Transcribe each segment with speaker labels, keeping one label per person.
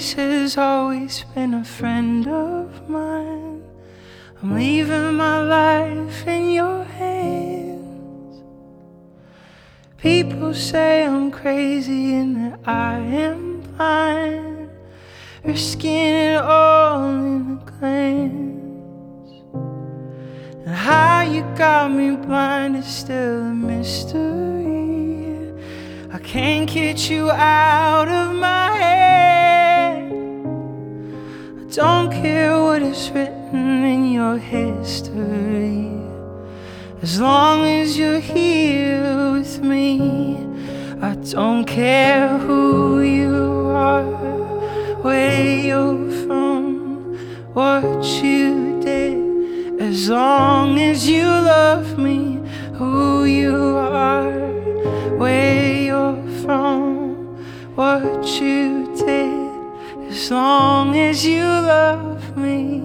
Speaker 1: voice has always been a friend of mine. I'm leaving my life in your hands. People say I'm crazy and that I am blind, risking it all in a glance. And how you got me blind is still a mystery. I can't get you out of my head. I don't care what is written in your history, as long as you're here with me. I don't care who you are, where you're from, what you did, as long as you love me. Who you are, where you're from, what you did, as long as you love me.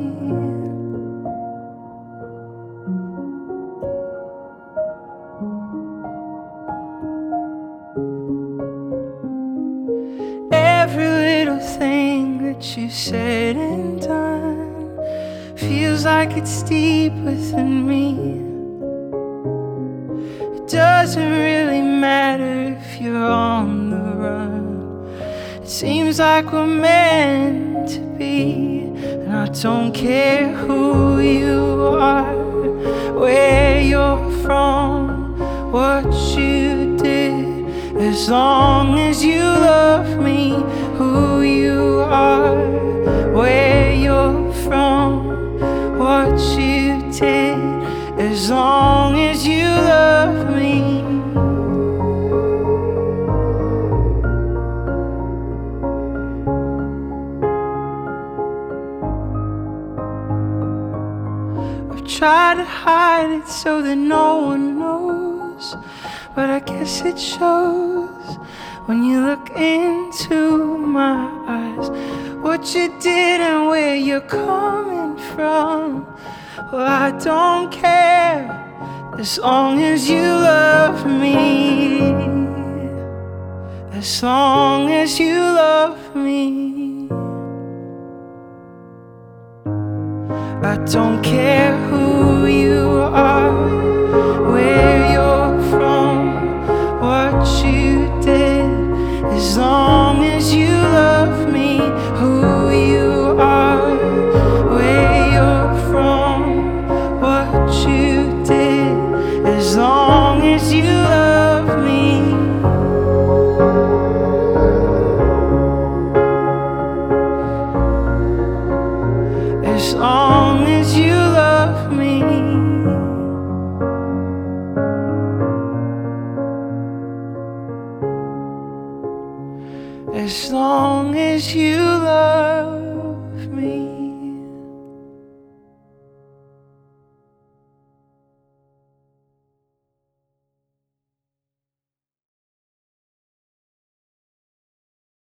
Speaker 1: Every little thing that you said and done feels like it's deep within me. It doesn't really matter if you're on the run. It seems like we're meant to be. And I don't care who you are, where you're from, what you did, as long as you love me. Who you are, where you're from, what you did, as long as you love me. I've tried to hide it so that no one knows, but I guess it shows when you look into my eyes. What you did and where you're coming from, well, I don't care, as long as you love me. As long as you love me. I don't care who you are, where you're from, what you did, as long as you love me. Who you are, where you're from, what you did, as long as you love me. As long as you love me. As long as you love